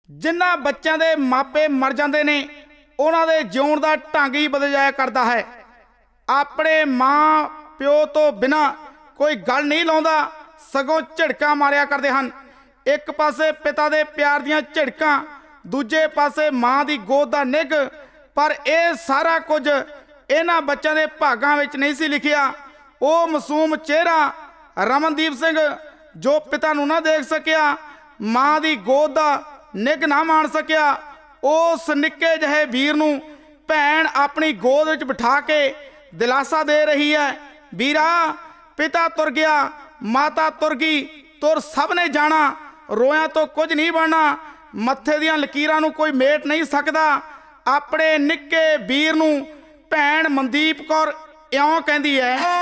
ਜਿਨ੍ਹਾਂ ਬੱਚਿਆਂ ਦੇ ਮਾਪੇ ਮਰ ਜਾਂਦੇ ਨੇ ਉਹਨਾਂ ਦੇ ਜਿਉਣ ਦਾ ਢੰਗ ਹੀ ਬਦਲ ਜਾਇਆ ਕਰਦਾ ਹੈ। ਆਪਣੇ ਮਾਂ ਪਿਓ ਤੋਂ ਬਿਨਾਂ ਕੋਈ ਗੱਲ ਨਹੀਂ ਲਾਉਂਦਾ, ਸਗੋਂ ਝਿੜਕਾਂ ਮਾਰਿਆ ਕਰਦੇ ਹਨ। ਇੱਕ ਪਾਸੇ ਪਿਤਾ ਦੇ ਪਿਆਰ ਦੀਆਂ ਝਿੜਕਾਂ, ਦੂਜੇ ਪਾਸੇ ਮਾਂ ਦੀ ਗੋਦ ਦਾ ਨਿੱਘ। ਪਰ ਇਹ ਸਾਰਾ ਕੁਝ ਇਹਨਾਂ ਬੱਚਿਆਂ ਦੇ ਭਾਗਾਂ ਵਿੱਚ ਨਹੀਂ ਸੀ ਲਿਖਿਆ। ਉਹ ਮਾਸੂਮ ਚਿਹਰਾ ਰਮਨਦੀਪ ਸਿੰਘ ਜੋ ਪਿਤਾ ਨੂੰ ਨਾ ਦੇਖ ਸਕਿਆ, ਮਾਂ ਦੀ ਗੋਦ ਦਾ ਨਿੱਘ ਨਾ ਮਾਣ ਸਕਿਆ, ਉਸ ਨਿੱਕੇ ਜਿਹੇ ਵੀਰ ਨੂੰ ਭੈਣ ਆਪਣੀ ਗੋਦ ਵਿੱਚ ਬਿਠਾ ਕੇ ਦਿਲਾਸਾ ਦੇ ਰਹੀ ਹੈ। ਵੀਰਾ, ਪਿਤਾ ਤੁਰ ਗਿਆ, ਮਾਤਾ ਤੁਰ ਗਈ, ਤੁਰ ਸਭ ਨੇ ਜਾਣਾ, ਰੋਇਆਂ ਤੋਂ ਕੁਝ ਨਹੀਂ ਬਣਨਾ, ਮੱਥੇ ਦੀਆਂ ਲਕੀਰਾਂ ਨੂੰ ਕੋਈ ਮੇਟ ਨਹੀਂ ਸਕਦਾ। ਆਪਣੇ ਨਿੱਕੇ ਵੀਰ ਨੂੰ ਭੈਣ ਮਨਦੀਪ ਕੌਰ ਇਉਂ ਕਹਿੰਦੀ ਹੈ।